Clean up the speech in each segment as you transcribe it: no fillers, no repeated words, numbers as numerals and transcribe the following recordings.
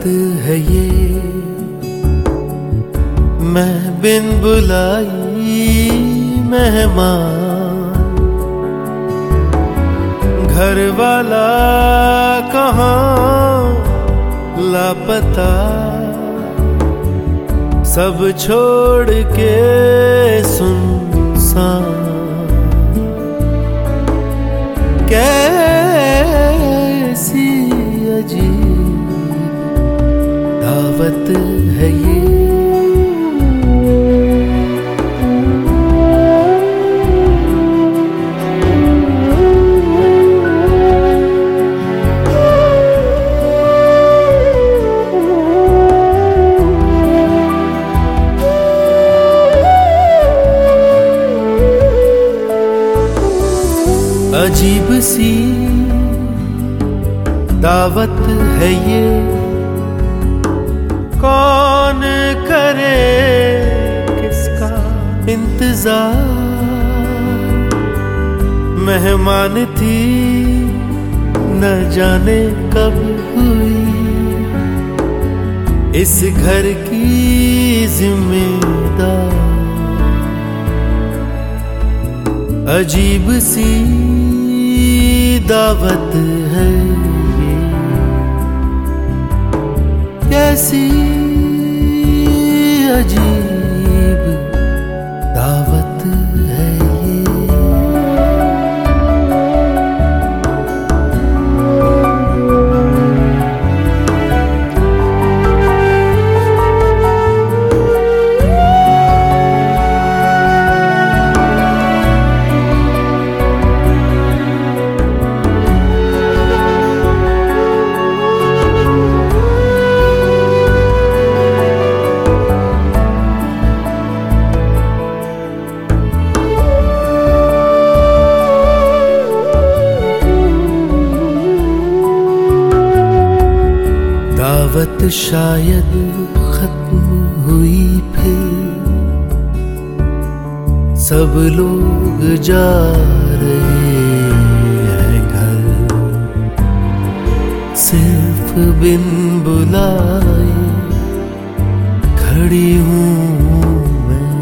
है ये, मैं बिन बुलाई मेहमान। घर वाला कहाँ लापता, सब छोड़ के सुनसान। कैसी अजीब दावत है ये, अजीब सी दावत है ये। कौन करे किसका इंतजार, मेहमान थी न जाने कब हुई, इस घर की जिम्मेदार। अजीब सी दावत है ये, कैसी अजीब दावत है ये। दावत शायद खत्म हुई फिर, सब लोग जा रहे हैं घर, सिर्फ बिन बुलाए खड़ी हूँ मैं।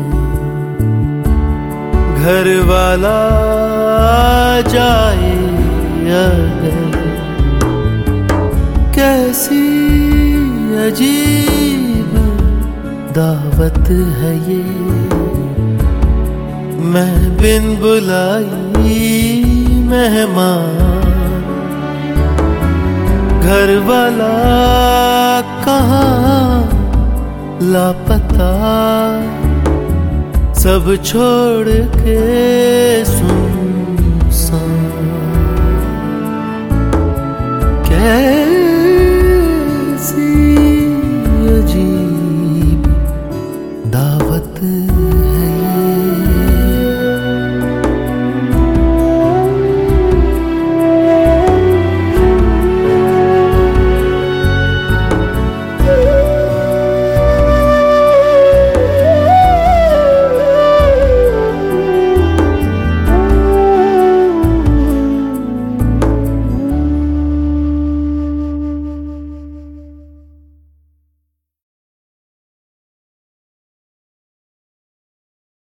घर वाला जाए अगर, कैसी अजीब दावत है ये, मैं बिन बुलाई मेहमान। घर वाला कहाँ लापता, सब छोड़ के सुनसान।